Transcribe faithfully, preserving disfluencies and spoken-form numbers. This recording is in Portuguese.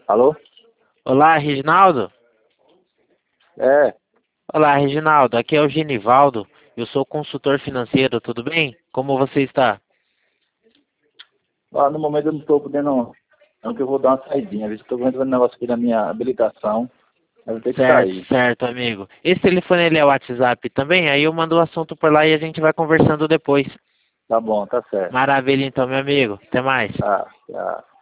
Alô? Olá, Reginaldo. É, Olá, Reginaldo. Aqui é o Genivaldo. Eu sou consultor financeiro, tudo bem? Como você está? lá no momento eu não estou podendo, não, que eu vou dar uma saidinha. Viu? Estou vendo um negócio aqui na minha habilitação, eu vou ter que Certo, sair. certo, amigo. Esse telefone ele é o WhatsApp também? Aí eu mando o assunto por lá e a gente vai conversando depois. Tá bom, tá certo. Maravilha, então, meu amigo. Até mais. Tá, tá.